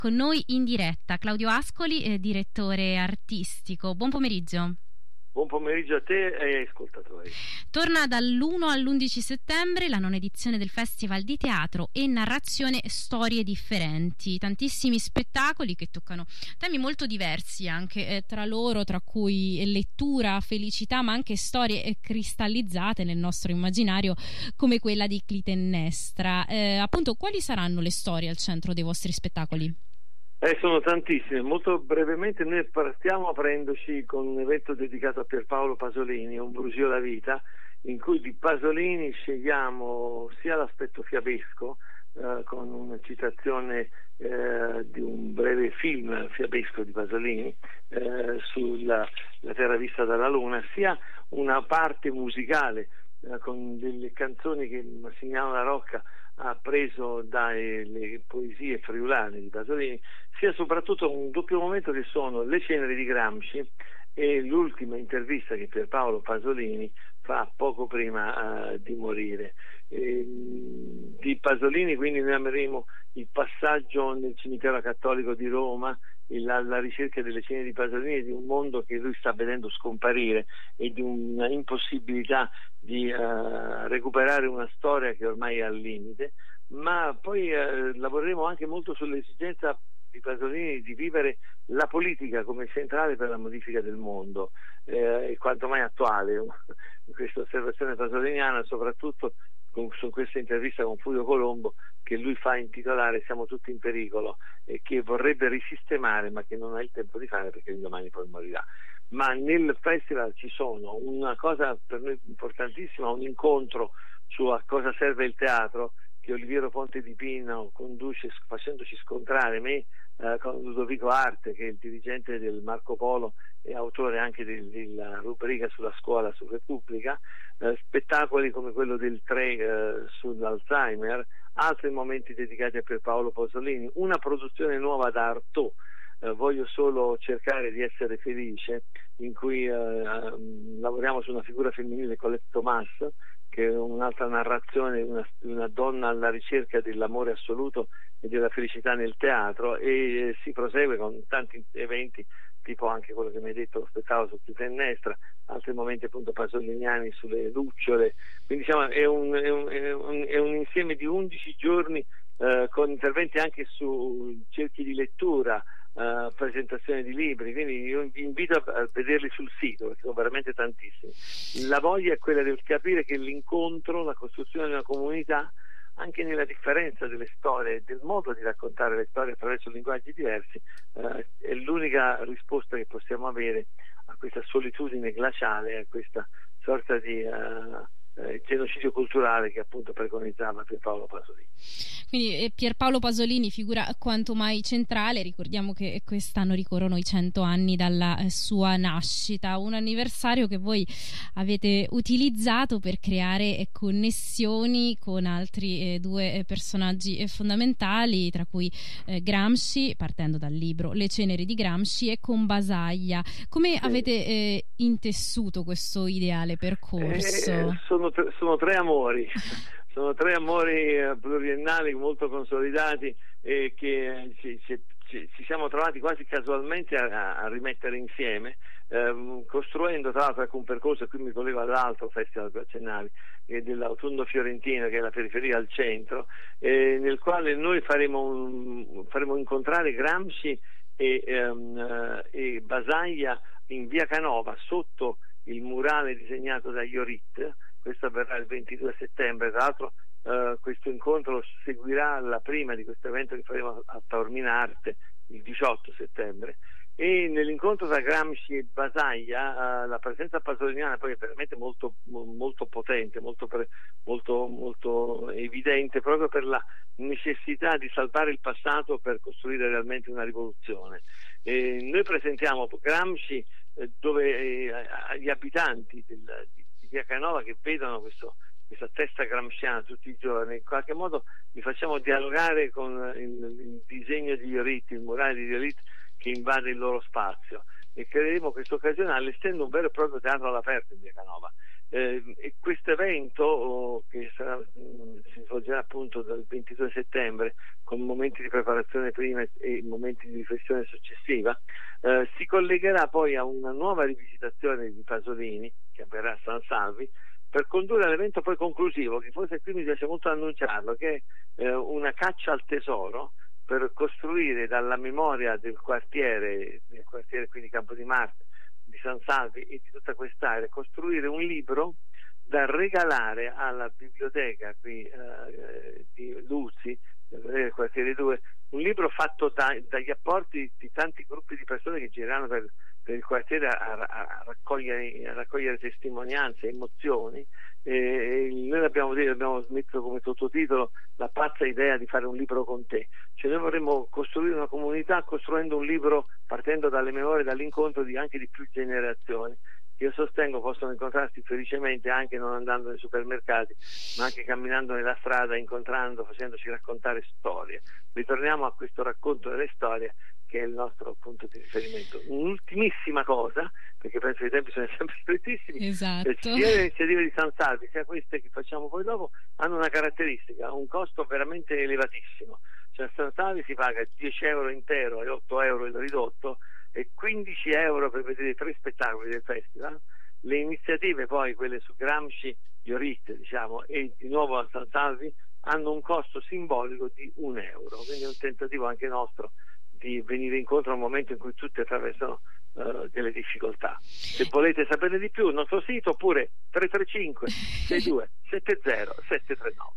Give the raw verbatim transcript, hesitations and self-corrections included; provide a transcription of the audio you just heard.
con noi in diretta Claudio Ascoli, eh, direttore artistico. Buon pomeriggio. Buon pomeriggio a te e ai ascoltatori. Torna dall'uno all'undici settembre la nona edizione del Festival di Teatro e Narrazione Storie Differenti. Tantissimi spettacoli che toccano temi molto diversi anche eh, tra loro, tra cui lettura, felicità, ma anche storie eh, cristallizzate nel nostro immaginario come quella di Clitennestra. Eh, appunto, quali saranno le storie al centro dei vostri spettacoli? Eh, sono tantissime. Molto brevemente noi partiamo aprendoci con un evento dedicato a Pierpaolo Pasolini, Un brusio la vita, in cui di Pasolini scegliamo sia l'aspetto fiabesco, eh, con una citazione eh, di un breve film fiabesco di Pasolini eh, sulla la terra vista dalla luna, sia una parte musicale eh, con delle canzoni che Massimiliano La Rocca ha preso dalle poesie friulane di Pasolini, sia soprattutto un doppio momento che sono le ceneri di Gramsci e l'ultima intervista che Pierpaolo Pasolini fa poco prima uh, di morire. E, di Pasolini quindi noi ameremo il passaggio nel cimitero cattolico di Roma, la, la ricerca delle ceneri di Pasolini, di un mondo che lui sta vedendo scomparire e di una impossibilità di uh, recuperare una storia che ormai è al limite, ma poi uh, lavoreremo anche molto sull'esigenza di Pasolini di vivere la politica come centrale per la modifica del mondo, eh, quanto mai attuale questa osservazione pasoliniana, soprattutto con, su questa intervista con Fulvio Colombo che lui fa intitolare Siamo tutti in pericolo, e che vorrebbe risistemare ma che non ha il tempo di fare perché domani poi morirà. Ma nel festival ci sono una cosa per noi importantissima, un incontro su a cosa serve il teatro che Oliviero Ponte di Pino conduce facendoci scontrare me eh, con Ludovico Arte, che è il dirigente del Marco Polo e autore anche del, della rubrica sulla scuola su Repubblica, eh, spettacoli come quello del tre eh, sull'Alzheimer, altri momenti dedicati a Pierpaolo Pasolini, una produzione nuova da Artaud, eh, voglio solo cercare di essere felice, in cui eh, lavoriamo su una figura femminile, Colette Thomas, che è un'altra narrazione di una, una donna alla ricerca dell'amore assoluto e della felicità nel teatro, e eh, si prosegue con tanti eventi, tipo anche quello che mi hai detto, lo spettacolo su Clitennestra, altri momenti appunto pasoliniani sulle lucciole, quindi diciamo è un, è un, è un, è un insieme di undici giorni eh, con interventi anche su cerchi di lettura, Uh, presentazione di libri, quindi io vi invito a, a vederli sul sito perché sono veramente tantissimi. La voglia è quella di capire che l'incontro, la costruzione di una comunità, anche nella differenza delle storie, del modo di raccontare le storie attraverso linguaggi diversi, uh, è l'unica risposta che possiamo avere a questa solitudine glaciale, a questa sorta di uh, eh, genocidio culturale che appunto preconizzava Pierpaolo Pasolini. Quindi eh, Pierpaolo Pasolini, figura quanto mai centrale. Ricordiamo che quest'anno ricorrono i cento anni dalla eh, sua nascita, un anniversario che voi avete utilizzato per creare eh, connessioni con altri eh, due eh, personaggi eh, fondamentali, tra cui eh, Gramsci, partendo dal libro Le ceneri di Gramsci, e con Basaglia. Come sì. avete eh, intessuto questo ideale percorso? Eh, sono, tre, sono tre amori. Sono tre amori eh, pluriennali molto consolidati e che ci, ci, ci, ci siamo trovati quasi casualmente a, a rimettere insieme, ehm, costruendo tra l'altro anche un percorso, e qui mi collego all'altro festival che accennavi, eh, dell'autunno fiorentino, che è la periferia al centro, eh, nel quale noi faremo, un, faremo incontrare Gramsci e, ehm, e Basaglia in via Canova, sotto il murale disegnato da Iorit. Questo avverrà il ventidue settembre. Tra l'altro eh, questo incontro seguirà la prima di questo evento che faremo a Taorminarte il diciotto settembre, e nell'incontro tra Gramsci e Basaglia eh, la presenza pasoliniana poi è veramente molto, molto potente, molto, pre, molto, molto evidente, proprio per la necessità di salvare il passato per costruire realmente una rivoluzione. E noi presentiamo Gramsci eh, dove eh, agli abitanti del, di via Canova, che vedono questo, questa testa gramsciana tutti i giorni, in qualche modo li facciamo dialogare con il, il disegno di Iorit, il murale di Iorit che invade il loro spazio, e creeremo questa occasione allestendo un vero e proprio teatro all'aperto in via Canova, Eh, e questo evento oh, che sarà, mh, si svolgerà appunto dal ventidue settembre con momenti di preparazione prima e momenti di riflessione successiva, eh, si collegherà poi a una nuova rivisitazione di Pasolini che avverrà a San Salvi per condurre all'evento poi conclusivo, che forse qui mi piace molto annunciarlo, che è eh, una caccia al tesoro per costruire dalla memoria del quartiere, del quartiere quindi Campo di Marte, di San Salvi e di tutta quest'area, costruire un libro da regalare alla biblioteca qui eh, di Luzzi, del quartiere due, un libro fatto da, dagli apporti di tanti gruppi di persone che gireranno per, per il quartiere a, a, a, raccogliere, a raccogliere testimonianze, emozioni. E noi abbiamo, abbiamo messo come sottotitolo la pazza idea di fare un libro con te, cioè noi vorremmo costruire una comunità costruendo un libro partendo dalle memorie, dall'incontro di anche di più generazioni. Io sostengo possono incontrarsi felicemente anche non andando nei supermercati, ma anche camminando nella strada, incontrando, facendoci raccontare storie. Ritorniamo a questo racconto delle storie che è il nostro punto di riferimento. Un'ultimissima cosa, perché penso che i tempi sono sempre strettissimi, esatto. Sia le iniziative di San Salvi sia queste che facciamo poi dopo hanno una caratteristica, un costo veramente elevatissimo. Cioè a San Salvi si paga dieci euro intero e otto euro il ridotto e quindici euro per vedere tre spettacoli del festival. Le iniziative poi, quelle su Gramsci, Iorit, diciamo, e di nuovo a San Salvi hanno un costo simbolico di un euro, quindi è un tentativo anche nostro di venire incontro a un momento in cui tutti attraversano uh, delle difficoltà. Se volete sapere di più, il nostro sito, oppure tre tre cinque sei due sette zero sette tre nove.